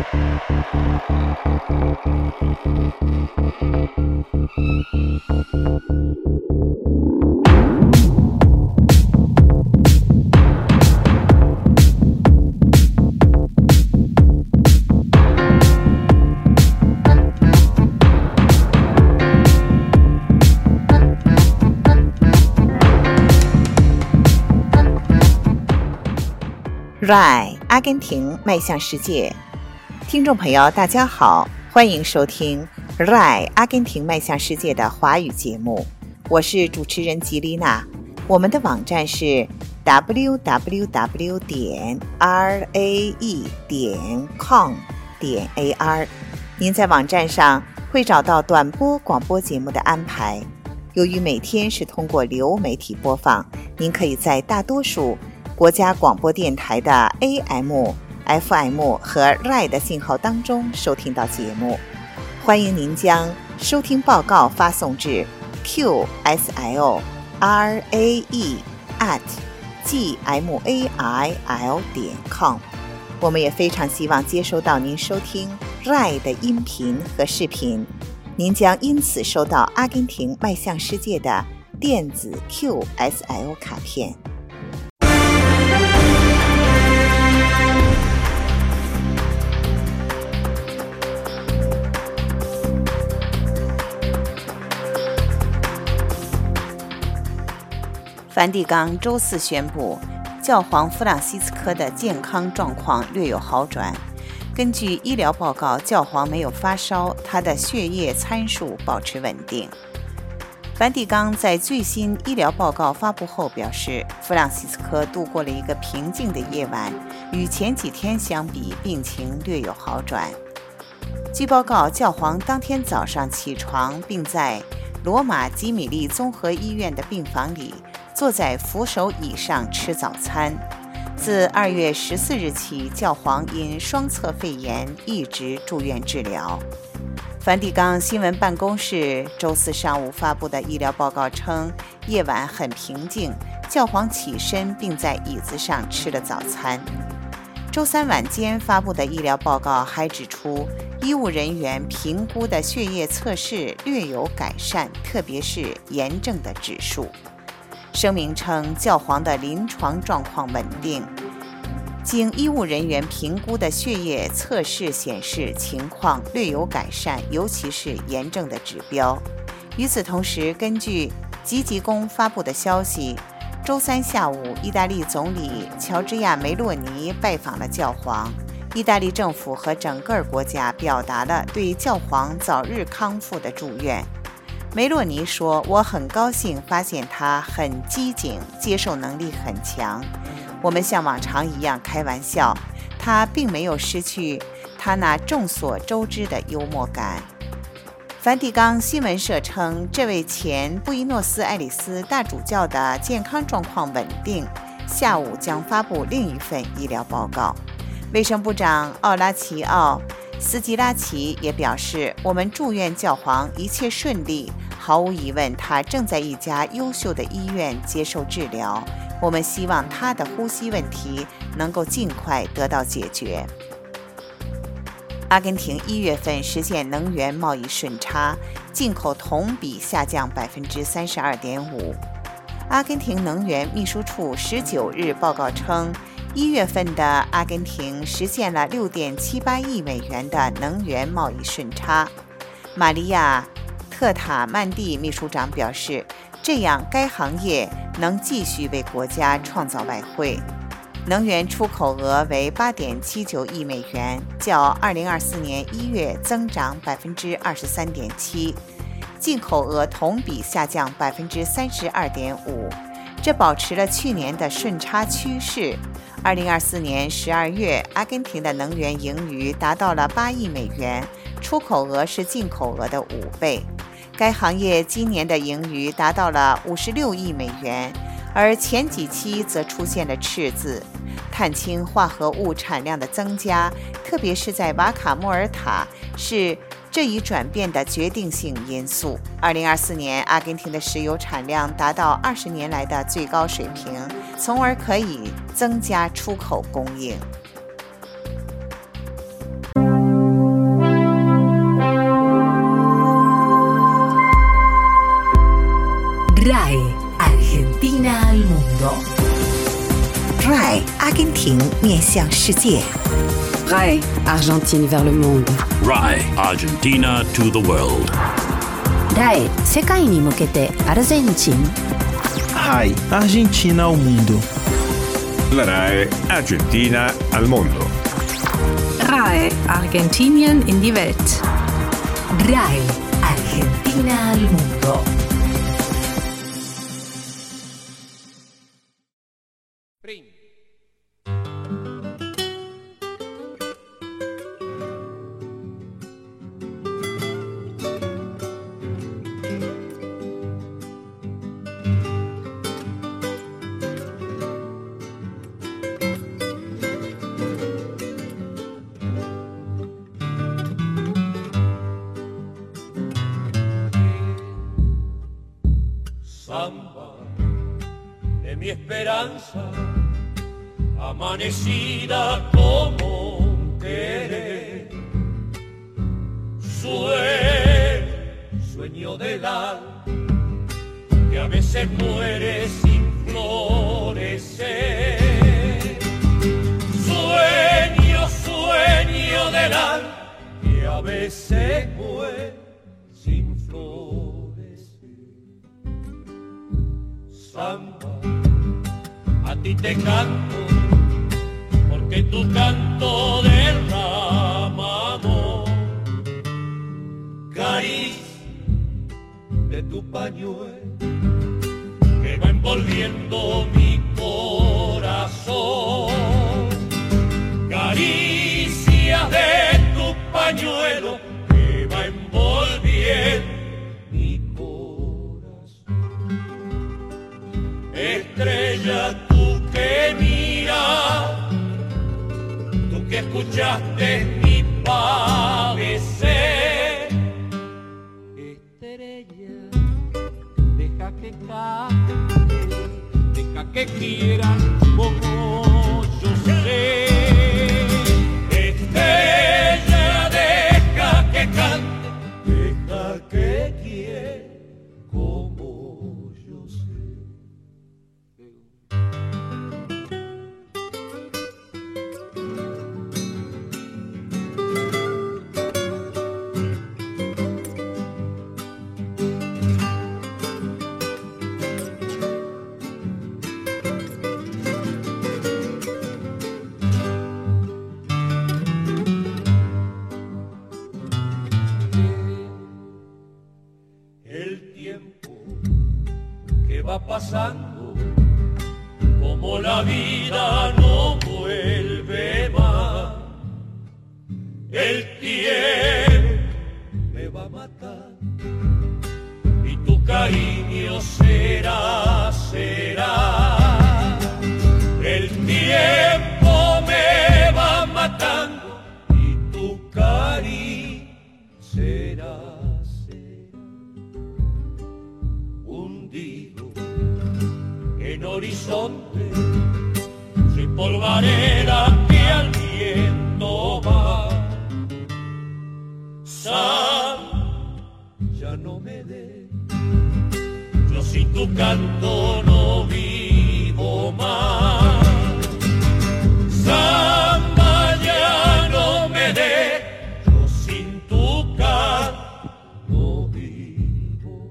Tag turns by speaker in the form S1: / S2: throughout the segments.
S1: RAI 阿根廷迈向世界，听众朋友大家好，欢迎收听 RAI 阿根廷迈向世界的华语节目，我是主持人吉丽娜。我们的网站是 www.rae.com.ar， 您在网站上会找到短波广播节目的安排。由于每天是通过流媒体播放，您可以在大多数国家广播电台的 AM、FM 和 RAI 的信号当中收听到节目。欢迎您将收听报告发送至 qsil@gmail.com。 我们也非常希望接收到您收听 RAI 的音频和视频，您将因此收到阿根廷迈向世界的电子 QSL 卡片。梵蒂冈周四宣布，教皇弗朗西斯科的健康状况略有好转。根据医疗报告，教皇没有发烧，他的血液参数保持稳定。梵蒂冈在最新医疗报告发布后表示，弗朗西斯科度过了一个平静的夜晚，与前几天相比，病情略有好转。据报告，教皇当天早上起床，并在罗马吉米利综合医院的病房里坐在扶手椅上吃早餐。自2月14日起，教皇因双侧肺炎一直住院治疗。梵蒂冈新闻办公室周四上午发布的医疗报告称，夜晚很平静，教皇起身并在椅子上吃了早餐。周三晚间发布的医疗报告还指出，医务人员评估的血液测试略有改善，特别是炎症的指数。声明称，教皇的临床状况稳定，经医务人员评估的血液测试显示情况略有改善，尤其是炎症的指标。与此同时，根据吉吉宫发布的消息，周三下午，意大利总理乔治亚·梅洛尼拜访了教皇。意大利政府和整个国家表达了对教皇早日康复的祝愿。梅洛尼说：“我很高兴发现他很机警，接受能力很强。我们像往常一样开玩笑，他并没有失去他那众所周知的幽默感。”梵蒂冈新闻社称，这位前布宜诺斯艾利斯大主教的健康状况稳定，下午将发布另一份医疗报告。卫生部长奥拉齐奥·斯基拉奇也表示，我们祝愿教皇一切顺利，毫无疑问，他正在一家优秀的医院接受治疗，我们希望他的呼吸问题能够尽快得到解决。阿根廷1月份实现能源贸易顺差，进口同比下降 32.5%。阿根廷能源秘书处19日报告称，1月份的阿根廷实现了6.78亿美元的能源贸易顺差。玛利亚·特塔曼蒂秘书长表示，这样该行业能继续为国家创造外汇。能源出口额为 8.79 亿美元，较2024年1月增长 23.7%， 进口额同比下降 32.5%， 这保持了去年的顺差趋势。2024年12月，阿根廷的能源盈余达到了8亿美元，出口额是进口额的5倍。该行业今年的盈余达到了56亿美元，而前几期则出现了赤字。碳氢化合物产量的增加，特别是在瓦卡莫尔塔，是这一转变的决定性因素。2024年，阿根廷的石油产量达到20年来的最高水平，从而可以增加出口供应。 根廷面向世界。
S2: RAI Argentine vers le monde.
S3: RAI Argentina to the world.
S2: RAI 世界に向けてアルゼンチン。
S4: RAI Argentina ao mundo.
S5: La RAI Argentina al mondo.
S6: RAI Argentinien in die Welt.
S2: RAI Argentina al mundo.
S7: Samba de mi esperanza, amanecida como un querer, sueño del alma que a veces muere sin florecer, sueño del alma que a veces muere sin florecer. Samba, a ti te canto, porque tu canto derrama amor, caricia de tu pañuelo que va envolviendo mi corazón, caricia de tu pañuelo que va envolviendo mi corazón. Estrella, tú que miras, tú que escuchaste mi padecer. Estrella, deja que cante, deja que quieran como yo sé. Estrella, deja que cante, deja que quiera como yo sé. El tiempo que va pasando, como la vida no vuelve más, el tiempo me va a matar y tu cariño será. El tiempo me va matando y tu cariño será. Hundido en horizonte, soy polvareda que al viento va. Ya no me dé, yo sin tu canto no vivo más. Samba, ya no me dé, yo sin tu canto no vivo.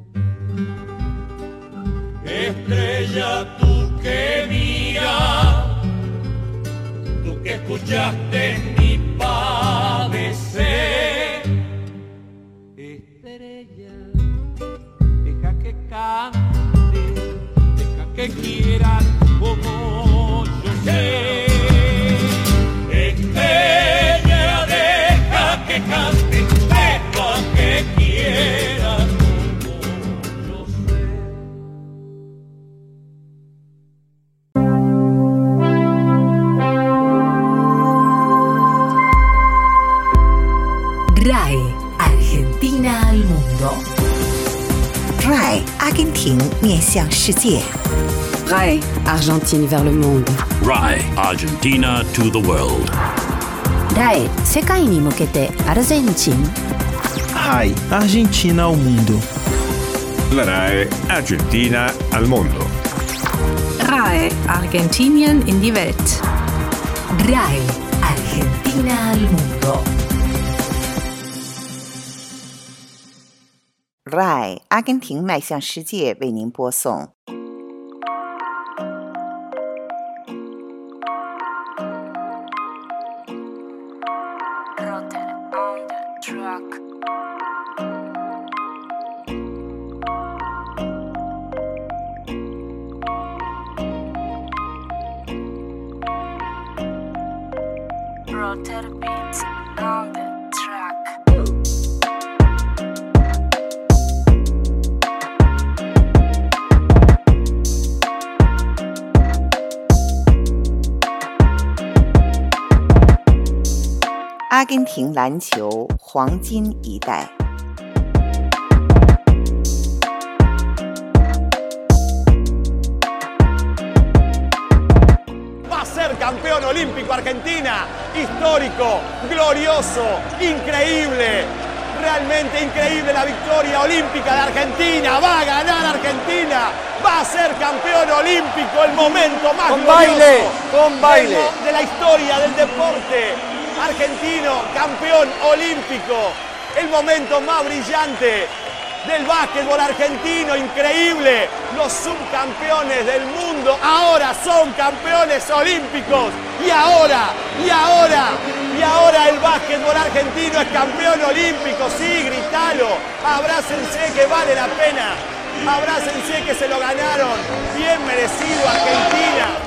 S7: Estrella, tú que miras, tú que escuchaste mi padecer. Estrella, deja que cante, deja que quiera como yo sé. Estrella, deja que cante, deja que quiera como yo sé.
S2: RAI Argentina al mundo.
S1: RAI 阿根廷面向世界。
S2: RAI Argentine vers le monde.
S3: RAI Argentina to the world.
S2: RAI 世界に向けてアルゼンチン。
S4: RAI Argentina ao mundo.
S5: La RAI Argentina al mondo.
S6: RAI Argentinien in die Welt.
S2: RAE Argentina al mundo.
S1: RAE 阿根廷迈向世界为您播送。阿根廷篮球黄金一代。
S8: Va a ser campeón olímpico Argentina, histórico, glorioso, increíble, realmente increíble la victoria olímpica de Argentina, va a ganar Argentina, va a ser campeón olímpico, el momento más glorioso de la historia del deporte argentino, campeón olímpico, el momento más brillante del básquetbol argentino, increíble. Los subcampeones del mundo ahora son campeones olímpicos. Y ahora el básquetbol argentino es campeón olímpico. Sí, gritalo. Abrácense que vale la pena. Abrácense que se lo ganaron. Bien merecido Argentina.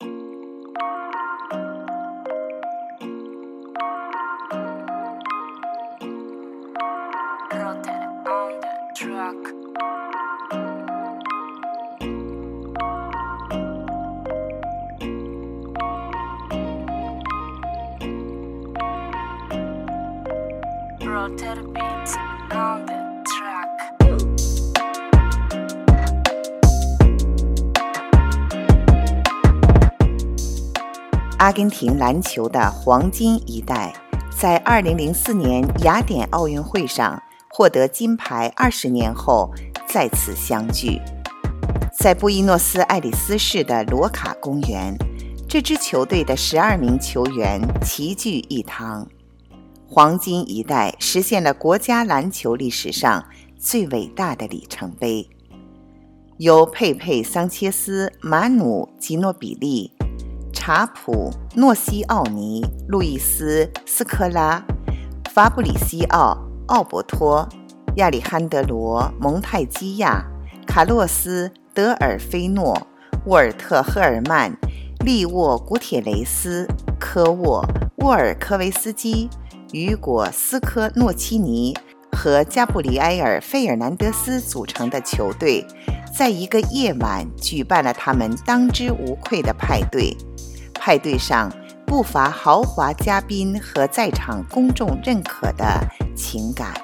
S1: 阿根廷篮球的黄金一代，在2004年雅典奥运会上获得金牌20年后再次相聚。在布宜诺斯艾利斯市的罗卡公园，这支球队的12名球员齐聚一堂。黄金一代实现了国家篮球历史上最伟大的里程碑。由佩佩·桑切斯、马努·吉诺比利、查普、诺西奥尼、路易斯·斯科拉、法布里西奥·奥伯托、亚历罕德罗·蒙泰基亚、卡洛斯·德尔菲诺、沃尔特·赫尔曼、利沃·古铁雷斯、科沃、沃尔科维斯基、雨果·斯科诺基尼和加布里埃尔·费尔南德斯组成的球队，在一个夜晚举办了他们当之无愧的派对。派对上不乏豪华嘉宾和在场公众认可的情感。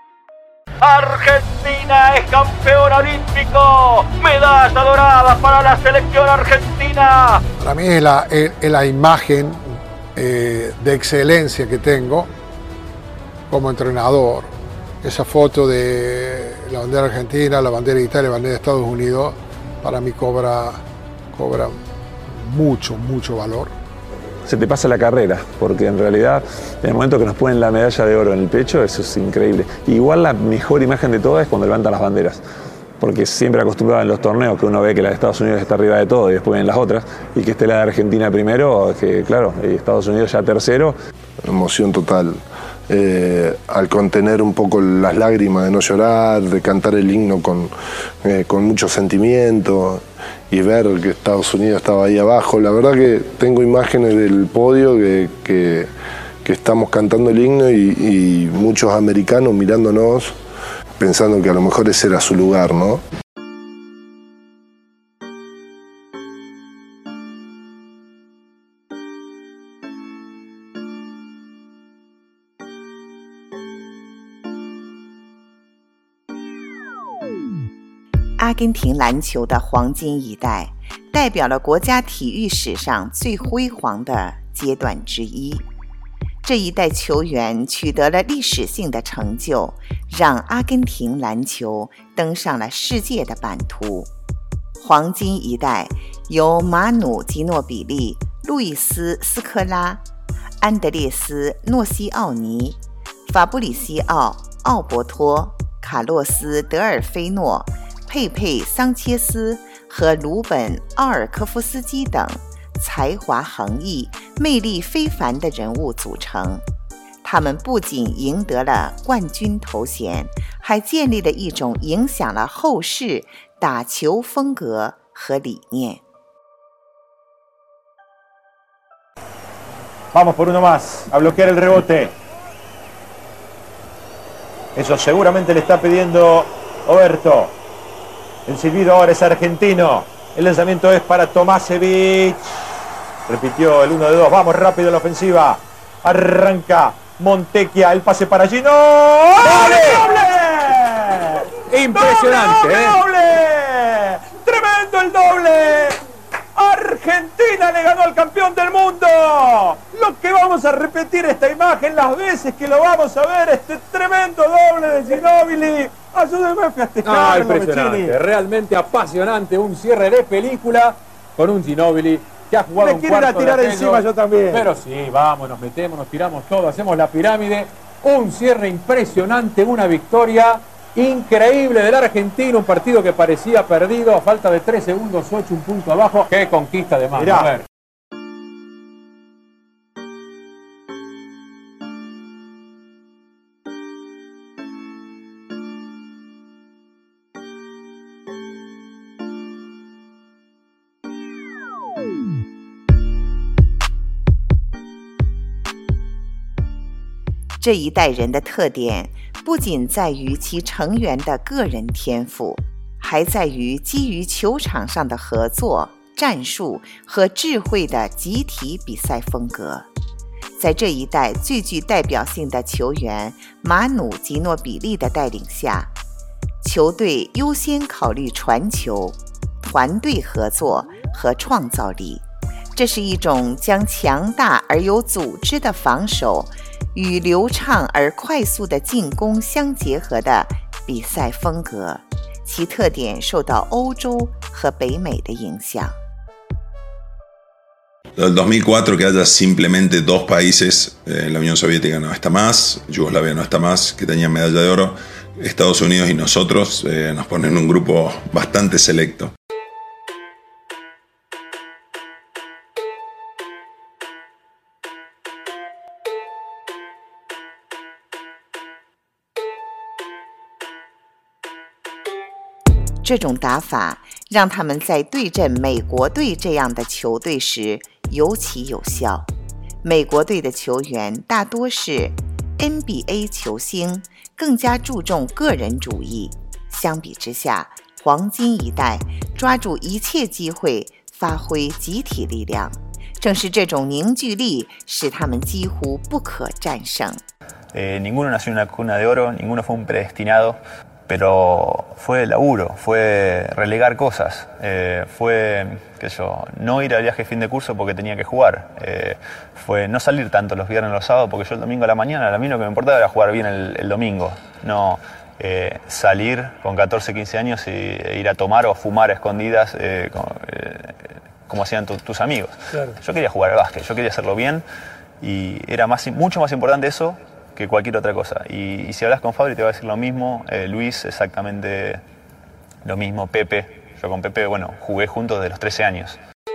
S9: Argentina es campeón olímpico, medalla dorada para la selección argentina.
S10: Para mí es la imagen de excelencia que tengo como entrenador. Esa foto de la bandera argentina, la bandera de Italia, la bandera de Estados Unidos, para mí cobra mucho valor.
S11: Se te pasa la carrera, porque en realidad en el momento que nos ponen la medalla de oro en el pecho, eso es increíble. Igual la mejor imagen de todas es cuando levantan las banderas, porque siempre acostumbrado en los torneos que uno ve que la de Estados Unidos está arriba de todo y después vienen las otras, y que esté la de Argentina primero, que claro, y Estados Unidos ya tercero.
S12: Emoción total. Al contener un poco las lágrimas, de no llorar, de cantar el himno con mucho sentimiento y ver que Estados Unidos estaba ahí abajo. La verdad que tengo imágenes del podio que estamos cantando el himno y muchos americanos mirándonos pensando que a lo mejor ese era su lugar, ¿no?
S1: 阿根廷篮球的黄金一代，代表了国家体育史上最辉煌的阶段之一。这一代球员取得了历史性的成就，让阿根廷篮球登上了世界的版图。黄金一代由马努·吉诺比利、 路易斯·斯科拉、安德烈斯·诺西奥尼、法布里西奥·奥伯托、卡洛斯·德尔菲诺、佩佩·桑切斯和鲁本·奥尔科夫斯基等才华横溢、魅力非凡的人物组成。他们不仅赢得了冠军头衔，还建立了一种影响了后世打球风格和理念。
S8: Vamos por uno más, a bloquear el rebote. Eso seguramente le está pidiendo Oberto. El silbido ahora es argentino. El lanzamiento es para Tomasevich. Repitió el 1 de 2. Vamos rápido en la ofensiva. Arranca Montecchia. El pase para Gino. ¡Doble! ¡Doble! Impresionante, ¡doble, doble! ¡Tremendo el doble! Argentina le ganó al campeón del mundo. Lo que vamos a repetir esta imagen las veces que lo vamos a ver, este tremendo doble de Ginóbili. Ayúdenme a festejar.
S13: Impresionante, realmente apasionante, un cierre de película con un Ginóbili que ha jugado un cuarto. Me quieren tirar encima yo también. Pero sí, vamos, nos metemos, nos tiramos todo, hacemos la pirámide. Un cierre impresionante, una victoria increíble del argentino, un partido que parecía perdido a falta de 3 segundos, 8 un punto abajo. Qué conquista de más. A ver.
S1: 这一代人的特点不仅在于其成员的个人天赋，还在于基于球场上的合作、战术和智慧的集体比赛风格。在这一代最具代表性的球员马努·吉诺比利的带领下，球队优先考虑传球、团队合作和创造力。这是一种将强大而有组织的防守与流畅而快速的进攻相结合的比赛风格，其特点受到欧洲和北美的影响。
S14: Del 2004 que haya simplemente dos países, la Unión Soviética no está más, Yugoslavia no está más, que tenían medalla de oro, Estados Unidos y nosotros nos ponen un grupo bastante selecto.
S1: 这种打法让他们在对阵美国队这样的球队时尤其有效。美国队的球员大多是 NBA 球星，更加注重个人主义。相比之下，黄金一代抓住一切机会，发挥集体力量。正是这种凝聚力使他们几乎不可战胜。
S15: Ninguno nació en una cuna de oro, ninguno fue un predestinado. Pero fue laburo, fue relegar cosas, fue no ir al viaje fin de curso porque tenía que jugar, fue no salir tanto los viernes y los sábados porque yo el domingo a la mañana, a mí lo que me importaba era jugar bien el domingo, no salir con 14, 15 años e ir a tomar o fumar a escondidas como hacían tus amigos. Claro. Yo quería jugar al básquet, yo quería hacerlo bien y era mucho más importante eso que cualquier otra cosa. Y si hablas con Fabri te va a decir lo mismo, Luis exactamente lo mismo, Pepe. Yo con Pepe, bueno, jugué juntos desde los 13 años.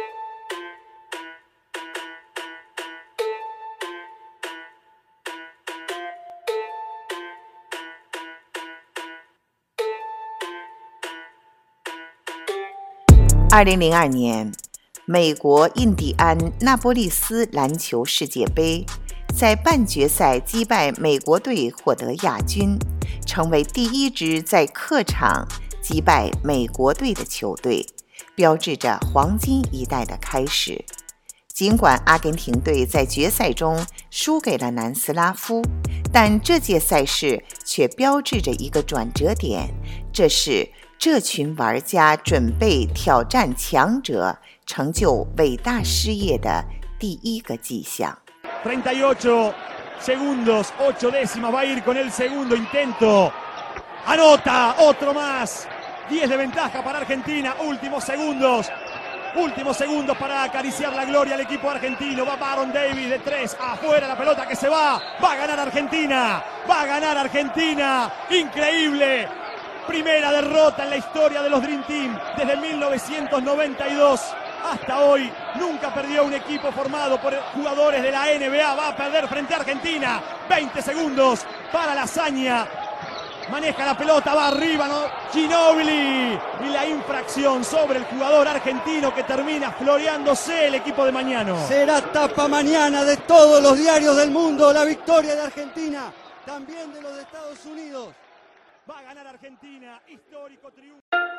S1: 2002年，美国印第安纳波利斯篮球世界杯在半决赛击败美国队获得亚军，成为第一支在客场击败美国队的球队，标志着黄金一代的开始。尽管阿根廷队在决赛中输给了南斯拉夫，但这届赛事却标志着一个转折点，这是这群玩家准备挑战强者、成就伟大事业的第一个迹象。
S8: 38 segundos, 8 décimas, va a ir con el segundo intento. Anota, otro más. 10 de ventaja para Argentina, últimos segundos. Últimos segundos para acariciar la gloria al equipo argentino. Va Baron Davis de 3, afuera la pelota que se va. Va a ganar Argentina. Va a ganar Argentina. Increíble. Primera derrota en la historia de los Dream Team desde 1992 hasta hoy. Nunca perdió un equipo formado por jugadores de la NBA. Va a perder frente a Argentina. 20 segundos para la hazaña. Maneja la pelota, va arriba, ¿no? Ginóbili. Y la infracción sobre el jugador argentino que termina floreándose el equipo de Mañano.
S16: Será tapa mañana de todos los diarios del mundo. La victoria de Argentina, también de los de Estados Unidos.
S8: Va a ganar Argentina, histórico triunfo.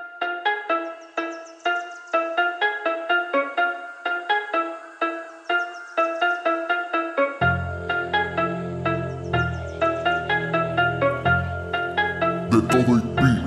S17: De todo y beat.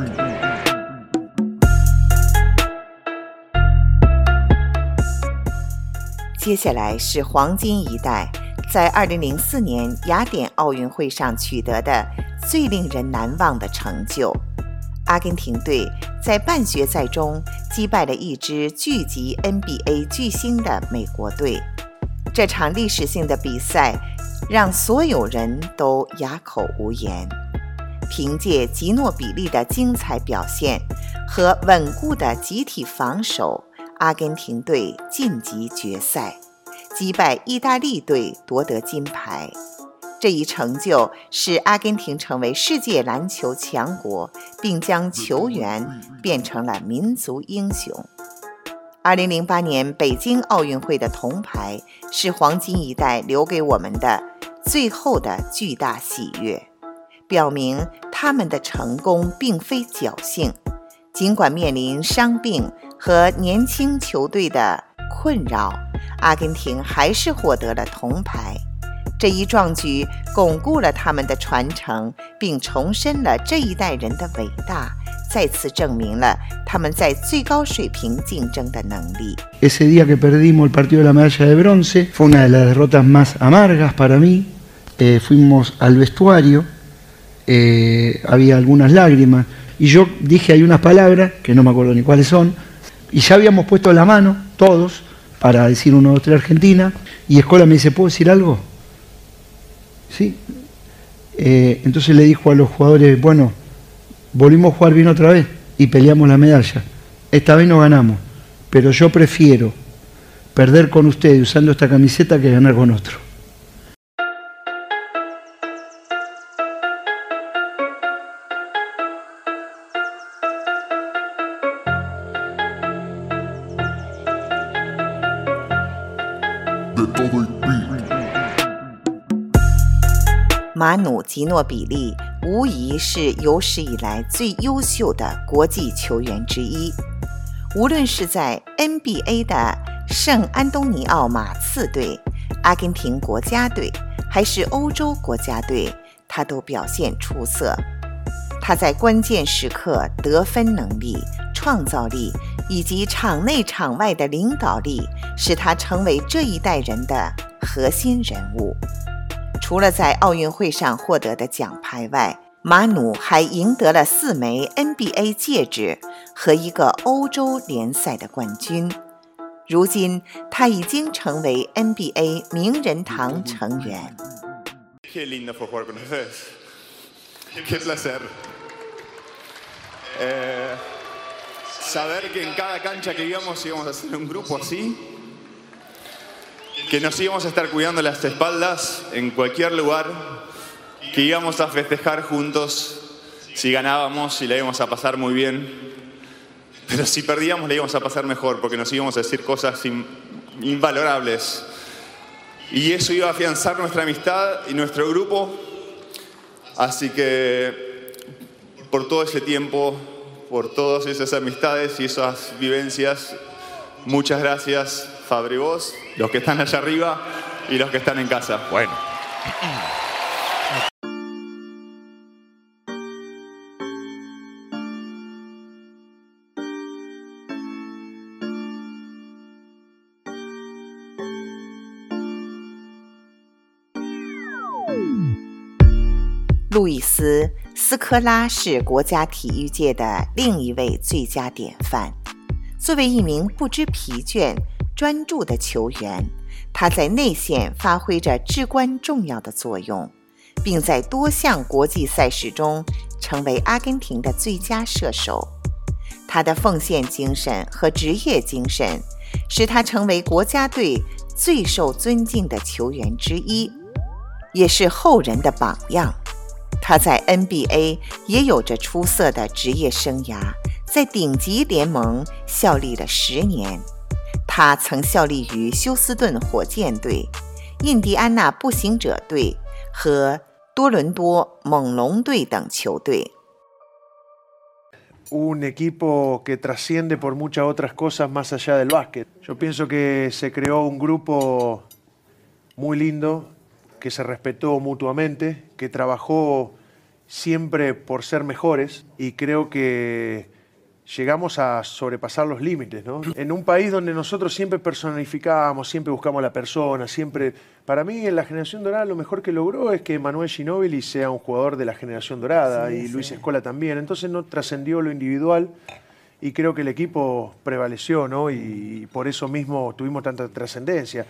S1: 接下来是黄金一代在2004年雅典奥运会上取得的最令人难忘的成就。阿根廷队在半决赛中击败了一支聚集 NBA 巨星的美国队。这场历史性的比赛让所有人都哑口无言。凭借吉诺比利的精彩表现和稳固的集体防守，阿根廷队晋级决赛，击败意大利队夺得金牌。这一成就使阿根廷成为世界篮球强国，并将球员变成了民族英雄。2008年北京奥运会的铜牌是黄金一代留给我们的最后的巨大喜悦，表明他们的成功并非侥幸。尽管面临伤病和年轻球队的困扰，阿根廷还是获得了铜牌。这一壮举巩固了他们的传承，并重申了这一代人的伟大，再次证明了他们在最高水平竞争的能力。
S18: Ese día que perdimos el partido de la medalla de bronce fue una de las derrotas más amargas para mí. Fuimos al vestuario, había algunas lágrimas y yo dije hay unas palabras que no me acuerdo ni cuáles son y ya habíamos puesto la mano todos para decir 1, 2, 3 Argentina y Escola me dice, ¿puedo decir algo? Sí. Entonces le dijo a los jugadores, bueno, volvimos a jugar bien otra vez y peleamos la medalla. Esta vez no ganamos, pero yo prefiero perder con ustedes usando esta camiseta que ganar con otro.
S17: De todo y beat.
S1: 马努·吉诺比利无疑是有史以来最优秀的国际球员之一。无论是在 NBA 的圣安东尼奥马刺队、阿根廷国家队，还是欧洲国家队，他都表现出色。他在关键时刻得分能力、创造力以及场内场外的领导力，使他成为这一代人的核心人物。除了在奥运会上获得的奖牌外，马努还赢得了4枚 NBA 戒指和1个欧洲联赛的冠军。如今，他已经成为 NBA 名人堂成员。
S19: Qué lindo fue jugar con ustedes. Qué placer. Saber que en cada cancha que íbamos a hacer un grupo así, que nos íbamos a estar cuidando las espaldas en cualquier lugar, que íbamos a festejar juntos si ganábamos y la íbamos a pasar muy bien, pero si perdíamos la íbamos a pasar mejor porque nos íbamos a decir cosas invalorables y eso iba a afianzar nuestra amistad y nuestro grupo. Así que por todo ese tiempo, por todas esas amistades y esas vivencias, muchas gracias, Fabri, vos, los que están allá arriba y los que están en casa. Bueno.
S1: 路易斯·斯科拉是国家体育界的另一位最佳典范。 作为一名不知疲倦、专注的球员，他在内线发挥着至关重要的作用，并在多项国际赛事中成为阿根廷的最佳射手。他的奉献精神和职业精神使他成为国家队最受尊敬的球员之一，也是后人的榜样。他在 NBA 也有着出色的职业生涯，在顶级联盟效力了10年。他曾效力于休斯顿火箭队、印第安纳步行者队和多伦多猛龙队等球队。
S20: Un equipo que trasciende por muchas otras cosas más allá del básquet. Yo pienso que se creó un grupo muy lindo, que se respetó mutuamente, que trabajó siempre por ser mejores y creo que llegamos a sobrepasar los límites, ¿no? En un país donde nosotros siempre personificamos, siempre buscamos a la persona, siempre... Para mí, en la generación dorada, lo mejor que logró es que Manuel Ginóbili sea un jugador de la generación dorada, y Luis Scola también. Entonces no trascendió lo individual y creo que el equipo prevaleció, ¿no? Y por eso mismo tuvimos tanta trascendencia.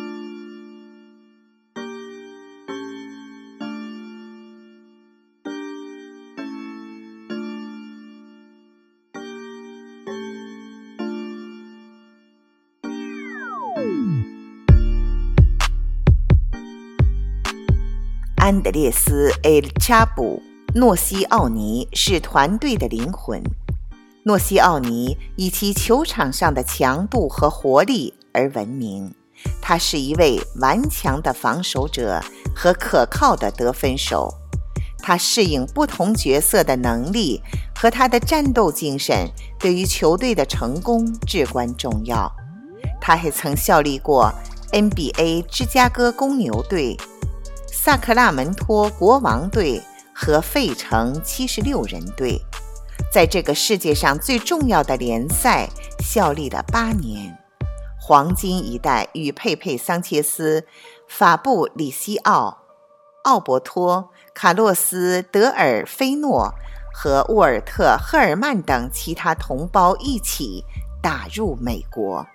S1: 安德烈斯·埃尔查布·诺西奥尼是团队的灵魂。诺西奥尼以其球场上的强度和活力而闻名，他是一位顽强的防守者和可靠的得分手。他适应不同角色的能力和他的战斗精神对于球队的成功至关重要。他还曾效力过 NBA 芝加哥公牛队、萨克拉门托国王队和费城76人队，在这个世界上最重要的联赛效力了8年。黄金一代与佩佩·桑切斯、法布里西奥、奥伯托、卡洛斯·德尔菲诺和沃尔特·赫尔曼等其他同胞一起打入美国。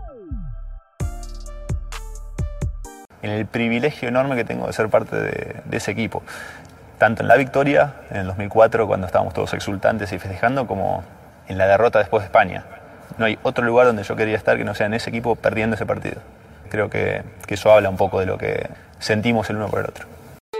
S15: El privilegio enorme que tengo de ser parte de ese equipo, tanto en la victoria en el 2004 cuando estábamos todos exultantes y festejando, como en la derrota después de España. No hay otro lugar donde yo quería estar que no sea en ese equipo perdiendo ese partido. Creo que eso habla un poco de lo que sentimos el uno por el otro.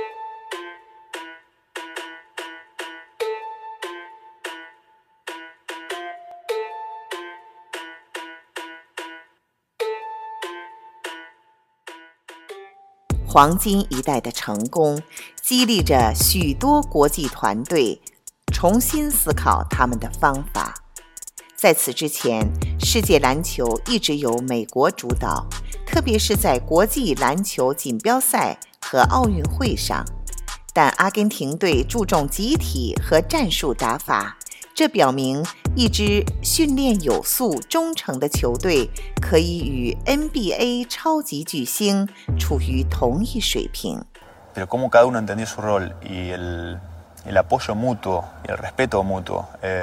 S1: 《黄金一代》的成功激励着许多国际团队重新思考他们的方法。在此之前，世界篮球一直由美国主导，特别是在国际篮球锦标赛和奥运会上。但阿根廷队注重集体和战术打法，这表明一支训练有素、忠诚的球队可以与 NBA 超级巨星处于同一水平。
S15: Pero cómo cada uno entendió su rol y el apoyo mutuo y el respeto mutuo.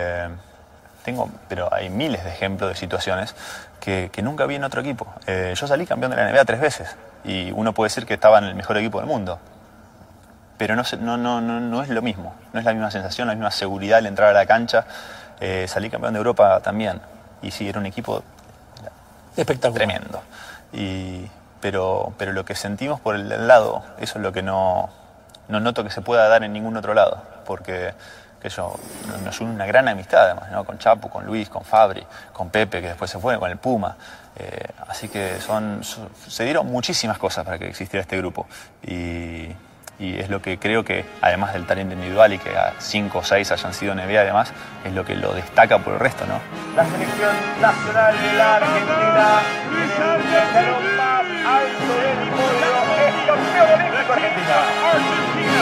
S15: Pero hay miles de ejemplos de situaciones que nunca vi en otro equipo. Yo salí campeón de la NBA 3 veces y uno puede decir que estaba en el mejor equipo del mundo. Pero no es lo mismo, no es la misma sensación, la misma seguridad al entrar a la cancha. Salí campeón de Europa también y sí, era un equipo espectacular, tremendo. Pero lo que sentimos por el lado, eso es lo que no noto que se pueda dar en ningún otro lado, porque nos une una gran amistad además, ¿no? Con Chapo, con Luis, con Fabri, con Pepe, que después se fue, con el Puma. Así que se dieron muchísimas cosas para que existiera este grupo. Y es lo que creo que, además del talento individual y que a 5 o 6 hayan sido NBA además, es lo que lo destaca por el resto, ¿no?
S9: La selección nacional de la Argentina, el escalón más alto del mundo, es campeón olímpico Argentina.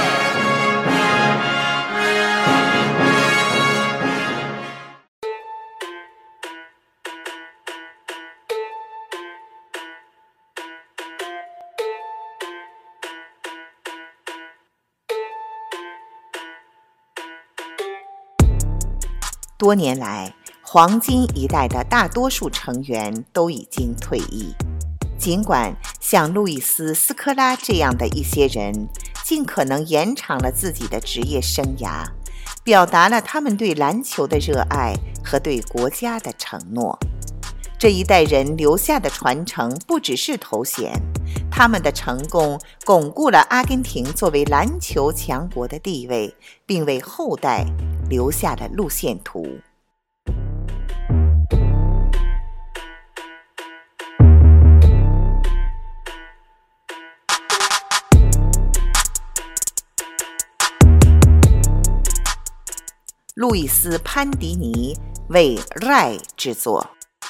S1: 多年来， 黄金一代的大多数成员都已经退役。尽管像路易斯·斯科拉这样的一些人尽可能延长了自己的职业生涯，表达了他们对篮球的热爱和对国家的承诺。这一代人留下的传承不只是头衔，他们的成功巩固了阿根廷作为篮球强国的地位，并为后代留下了路线图。路易斯·潘迪尼为 RAI 制作。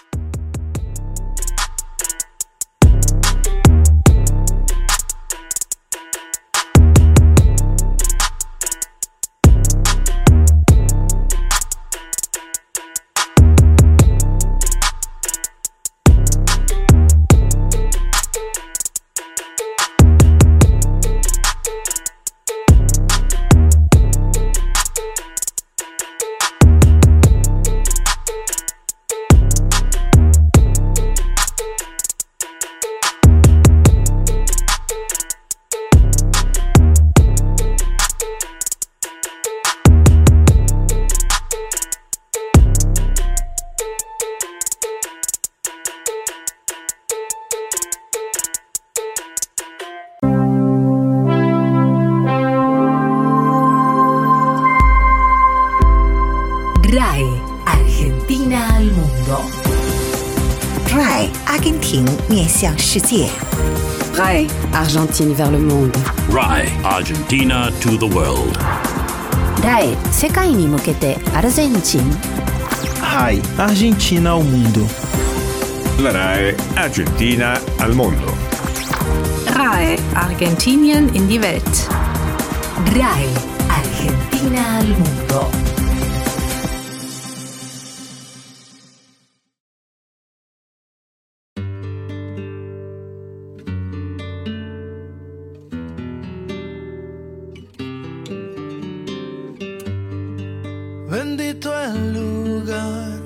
S2: RAI Argentina al mundo.
S1: RAI 阿根廷面向世界。
S2: RAI Argentine vers le monde.
S3: RAI Argentina to the world.
S2: RAI 世界に向けてアルゼンチン。
S4: RAI Argentina al mundo.
S5: La RAI Argentina al mondo.
S6: RAI Argentinien in die Welt.
S2: RAI Argentina al mundo.
S21: Bendito el lugar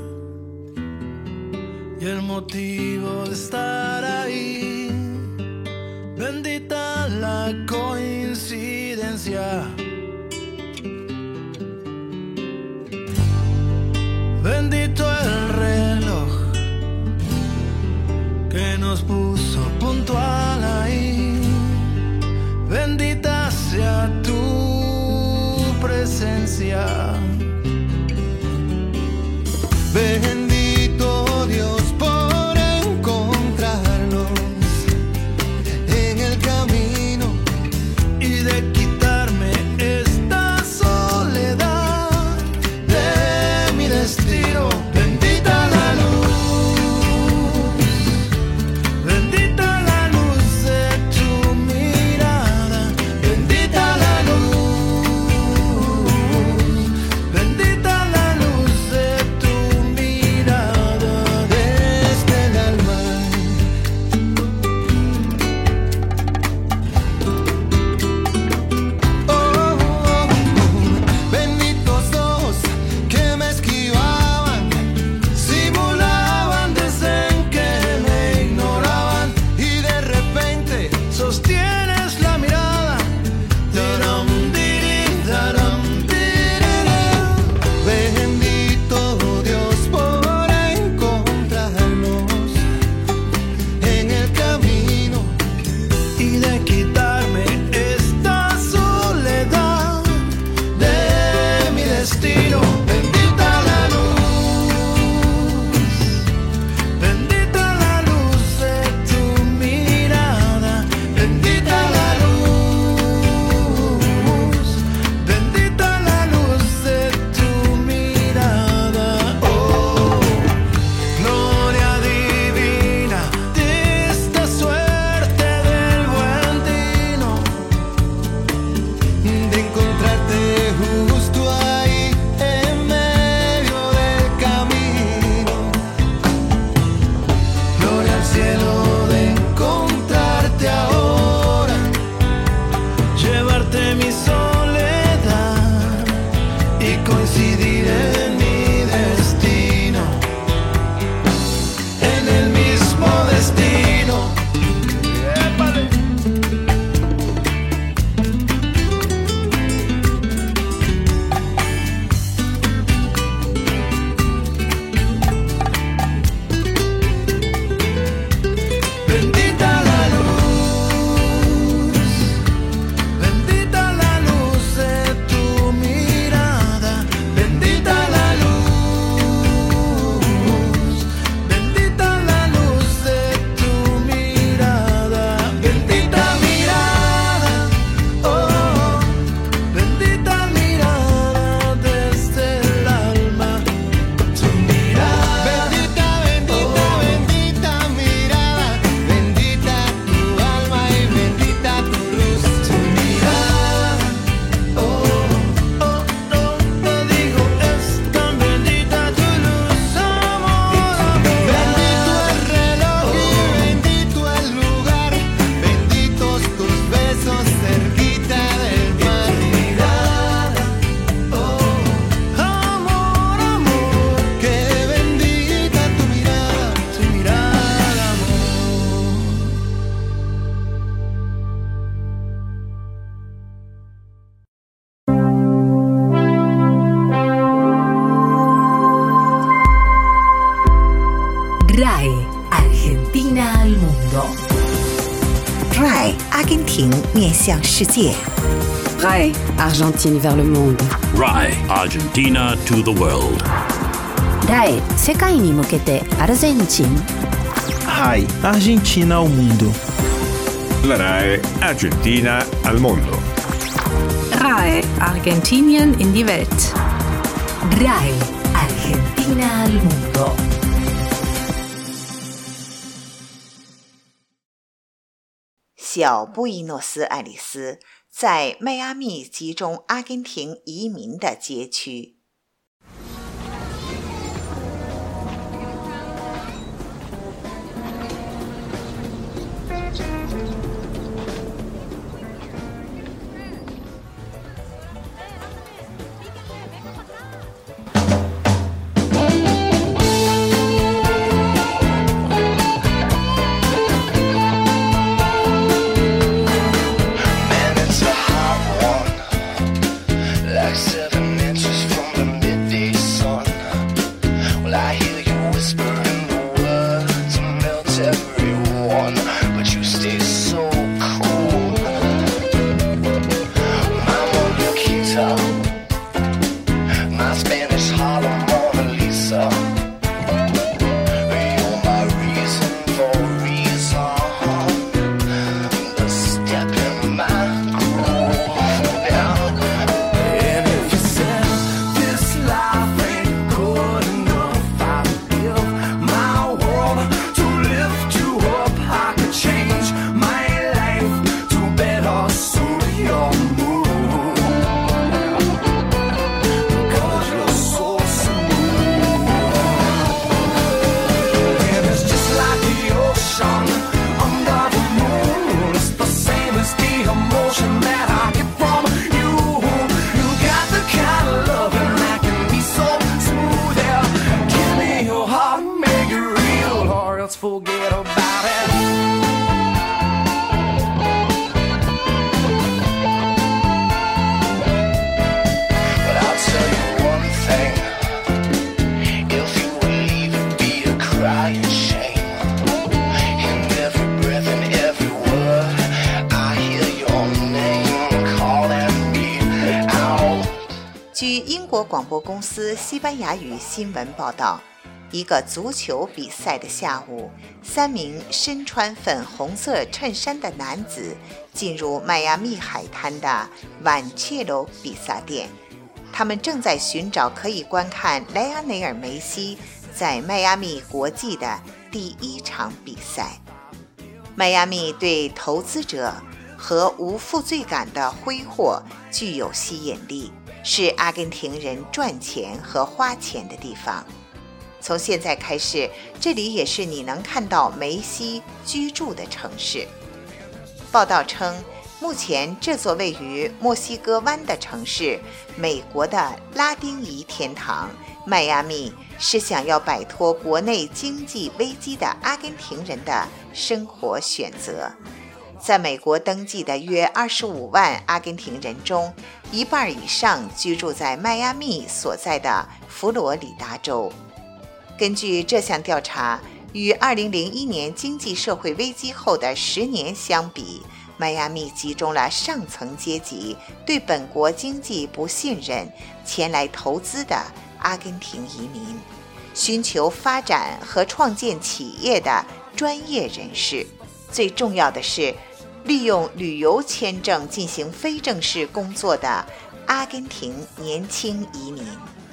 S21: y el motivo de estar ahí. Bendita la coincidencia. Bendito el reloj que nos puso puntual ahí. Bendita sea tu presencia. Bendito Dios por encontrarnos en el camino y de quitarme esta soledad de mi destino. Bendita la luz, bendita la luz de tu mirada, bendita la luz, bendita la luz de tu mirada.
S1: 向世界。
S2: RAI Argentine vers le monde.
S3: RAI Argentina to the world.
S2: RAI 世界に向けてアルゼンチン。
S4: RAI Argentina ao mundo.
S5: La RAI Argentina al mondo.
S6: RAI Argentinien in die Welt.
S2: RAI Argentina al mundo.
S1: 小布宜诺斯艾利斯在迈阿密集中阿根廷移民的街区。据英国广播公司西班牙语新闻报道，一个足球比赛的下午，3名身穿粉红色衬衫的男子进入迈阿密海滩的晚切罗比萨店，他们正在寻找可以观看莱昂内尔·梅西在迈阿密国际的第1场比赛。迈阿密对投资者和无负罪感的挥霍具有吸引力，是阿根廷人赚钱和花钱的地方。从现在开始，这里也是你能看到梅西居住的城市。报道称，目前这座位于墨西哥湾的城市，美国的拉丁裔天堂迈阿密，是想要摆脱国内经济危机的阿根廷人的生活选择。在美国登记的约25万阿根廷人中，一半以上居住在迈阿密所在的佛罗里达州。根据这项调查，与2001年经济社会危机后的10年相比，迈阿密集中了上层阶级对本国经济不信任，前来投资的阿根廷移民，寻求发展和创建企业的专业人士。最重要的是，利用旅游签证进行非正式工作的阿根廷年轻移民。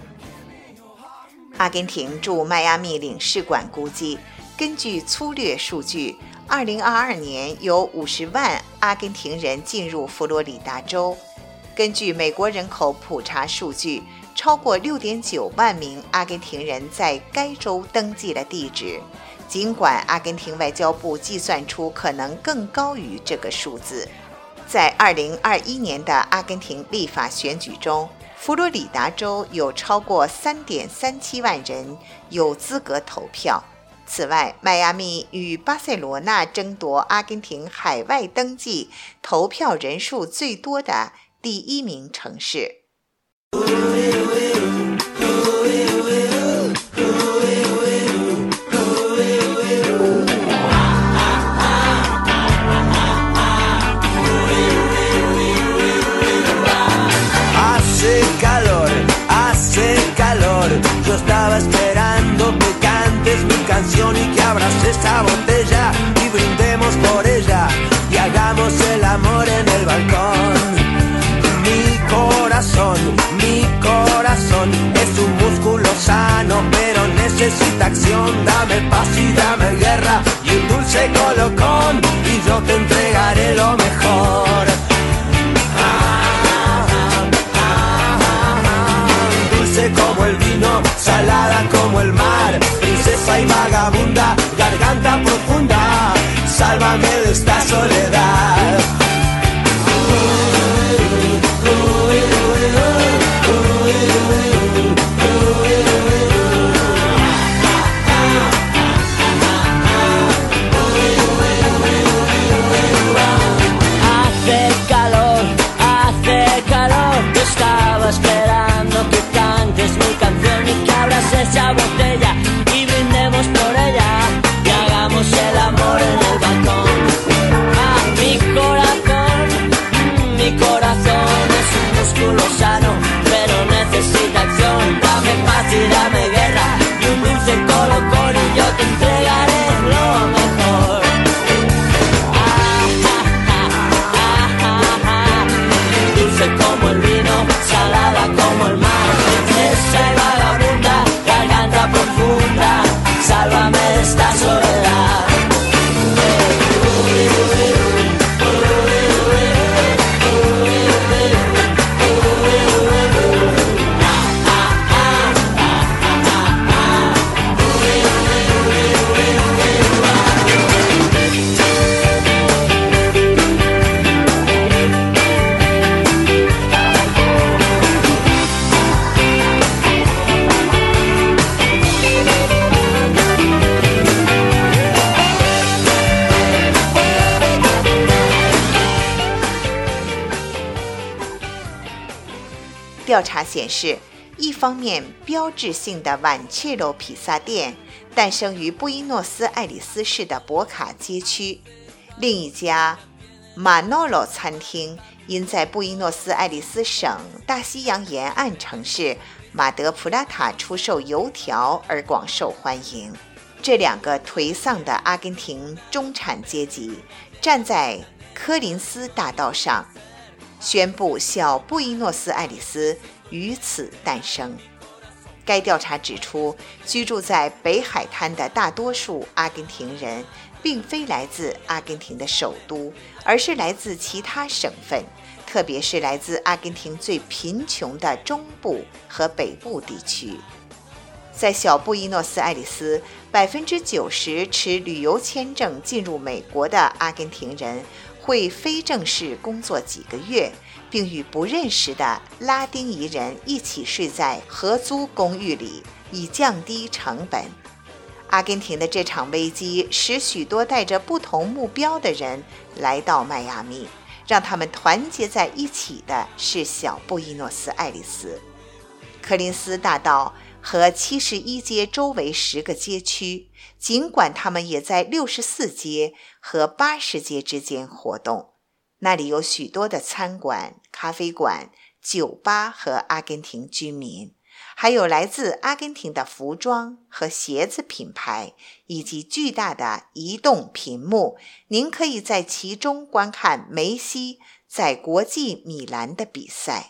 S1: 阿根廷驻迈阿密领事馆估计，根据粗略数据，2022年有50万阿根廷人进入佛罗里达州。根据美国人口普查数据，超过6.9万名阿根廷人在该州登记了地址。尽管阿根廷外交部计算出可能更高于这个数字。在2021年的阿根廷立法选举中，佛罗里达州有超过3.37万人有资格投票。此外，迈阿密与巴塞罗那争夺阿根廷海外登记投票人数最多的第1名城市。
S21: abras esa botella y brindemos por ella y hagamos el amor en el balcón. Mi corazón es un músculo sano, pero necesita acción. Dame paz y dame guerra y un dulce colocón y yo te entregaré lo mejor. Dulce como el vino, salada como el mar, princesa y vagabunda, garganta profunda, sálvame de esta soledad. Hace calor, yo estaba esperando que cantes mi canción y que abras esa botella y brindemos por ella y hagamos el amor en el balcón. Mi corazón es un músculo sano, pero necesita acción. Dame paz y dame guerra y un dulce colocón y yo te entregaré lo mejor. Dulce como el vino, salada como el mar, princesa y vagabunda, garganta profunda, sálvame de esta soledad.
S1: 调查显示，一方面，标志性的晚切肉披萨店诞生于布宜诺斯艾利斯市的博卡街区；另一家马诺罗餐厅因在布宜诺斯艾利斯省大西洋沿岸城市马德普拉塔出售油条而广受欢迎。这两个颓丧的阿根廷中产阶级站在科林斯大道上，宣布小布宜诺斯艾利斯于此诞生。该调查指出，居住在北海滩的大多数阿根廷人并非来自阿根廷的首都，而是来自其他省份，特别是来自阿根廷最贫穷的中部和北部地区。在小布宜诺斯艾利斯，90%持旅游签证进入美国的阿根廷人会非正式工作几个月，并与不认识的拉丁裔人一起睡在合租公寓里，以降低成本。阿根廷的这场危机使许多带着不同目标的人来到迈阿密，让他们团结在一起的是小布宜诺斯艾利斯。柯林斯大道和71街周围10个街区，尽管他们也在64街和80街之间活动，那里有许多的餐馆、咖啡馆、酒吧和阿根廷居民，还有来自阿根廷的服装和鞋子品牌，以及巨大的移动屏幕，您可以在其中观看梅西在国际米兰的比赛。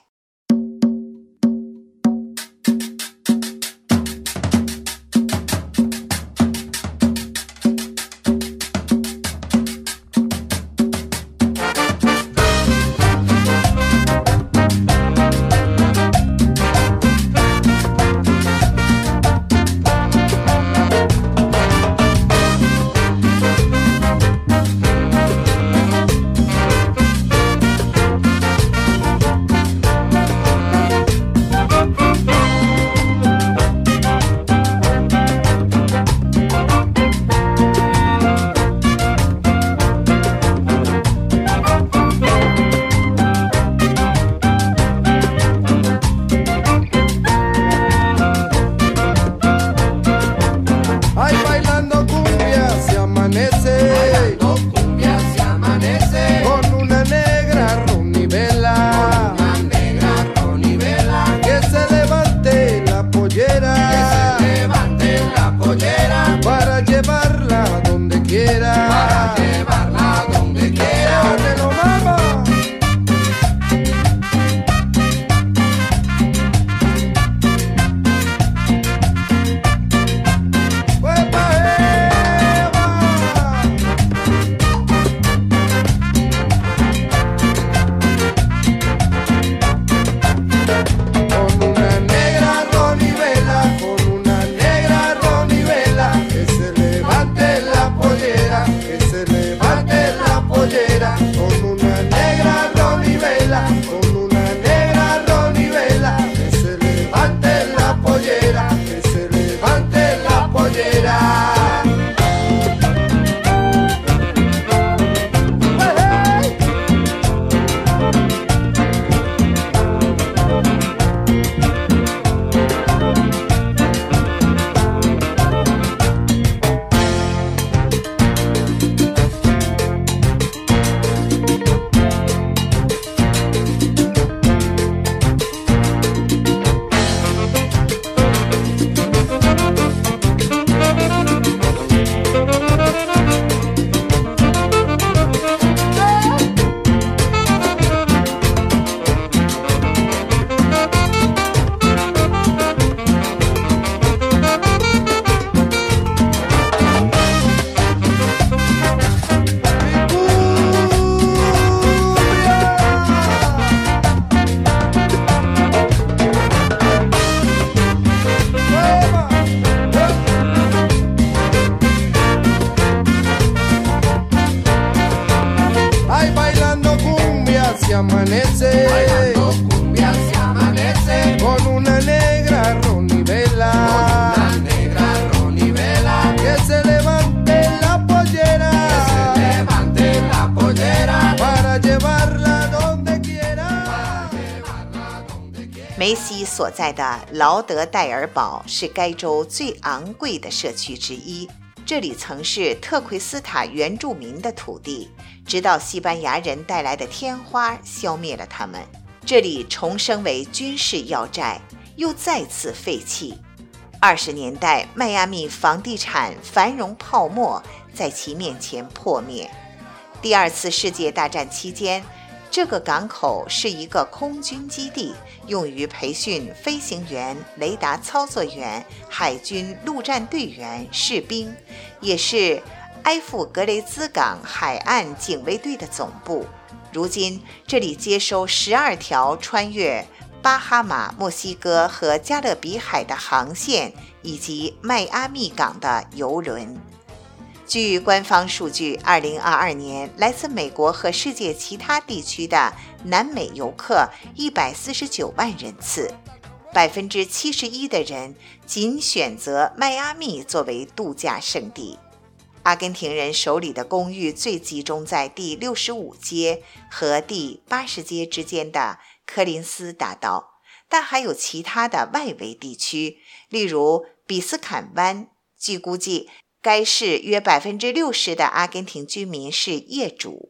S7: florece. Bailando cumbia se amanece. Con una negra ronivela. Con una negra ronivela. Que se levante la pollera. Que se levante la pollera. Para llevarla donde quiera.
S1: 梅西所在的劳德代尔堡是该州最昂贵的社区之一，这里曾是特奎斯塔原住民的土地，直到西班牙人带来的天花消灭了他们。这里重生为军事要寨，又再次废弃。20年代，迈阿密房地产繁荣泡沫在其面前破灭。第2次世界大战期间，这个港口是一个空军基地，用于培训飞行员、雷达操作员、海军陆战队员、士兵，也是埃夫格雷兹港海岸警卫队的总部。如今，这里接收12条穿越巴哈马、墨西哥和加勒比海的航线，以及迈阿密港的邮轮。据官方数据，2022年来自美国和世界其他地区的南美游客149万人次，71%的人仅选择迈阿密作为度假胜地。阿根廷人手里的公寓最集中在第65街和第80街之间的科林斯大道，但还有其他的外围地区，例如比斯坎湾。据估计，该市约60%的阿根廷居民是业主。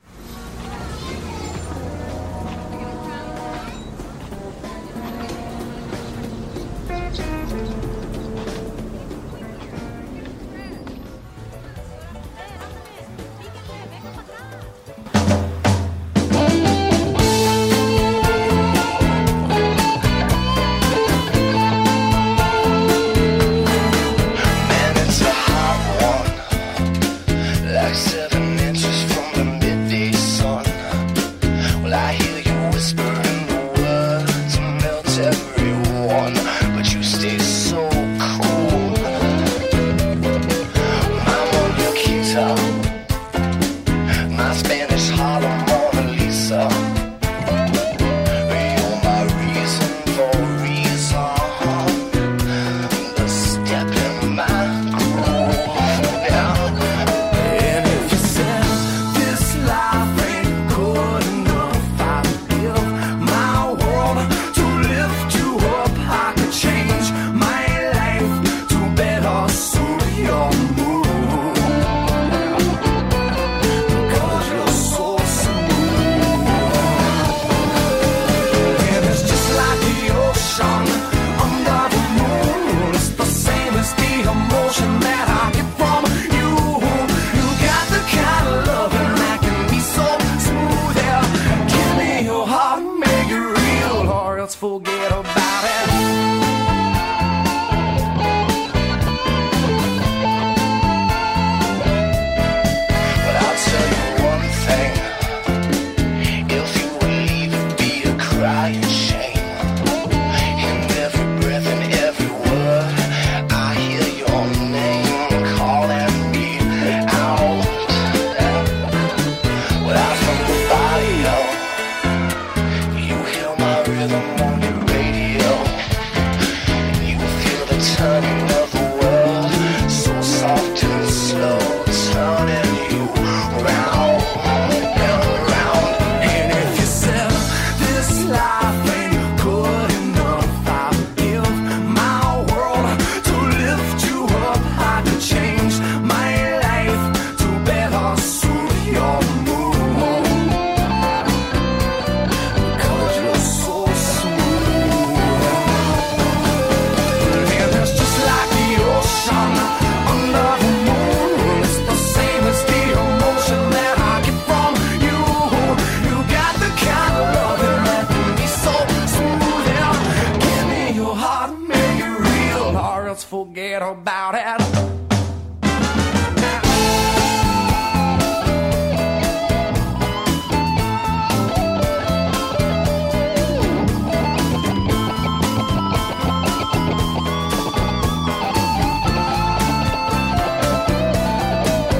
S7: Forget about it.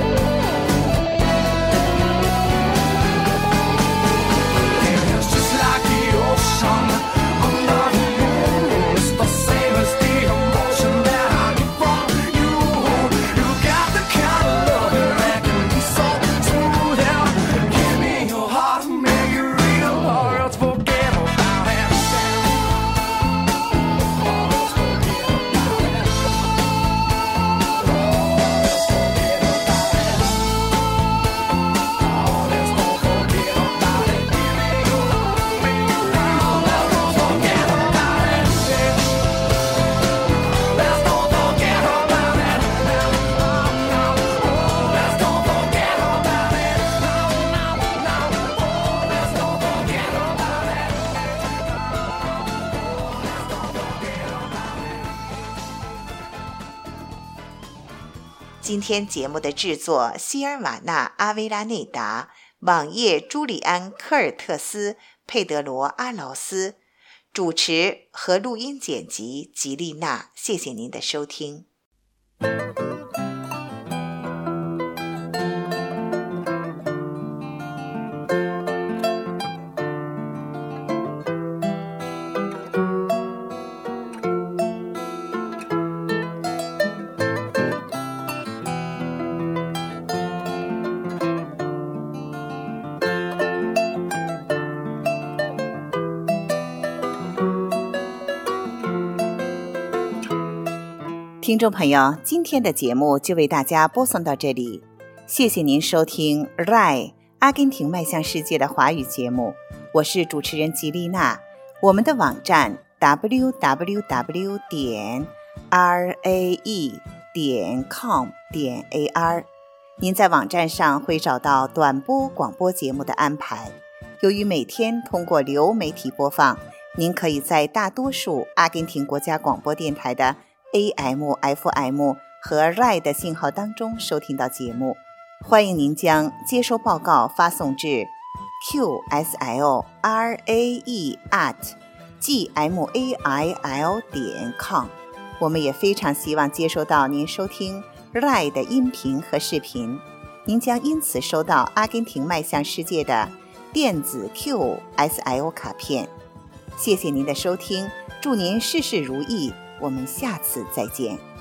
S7: It's just like
S1: 今天节目的制作希尔瓦纳·阿维拉内达，网页朱利安·科尔特斯、佩德罗·阿劳斯，主持和录音剪辑吉丽娜。谢谢您的收听。听众朋友，今天的节目就为大家播送到这里，谢谢您收听 RAI 阿根廷迈向世界的华语节目，我是主持人吉丽娜。我们的网站 www.rae.com.ar， 您在网站上会找到短波广播节目的安排。由于每天通过流媒体播放，您可以在大多数阿根廷国家广播电台的AM、FM 和 RAI 的信号当中收听到节目。欢迎您将接收报告发送至 qslarae@gmail.com。 我们也非常希望接收到您收听 RAI 的音频和视频，您将因此收到阿根廷迈向世界的电子 QSL 卡片。谢谢您的收听，祝您事事如意，我们下次再见。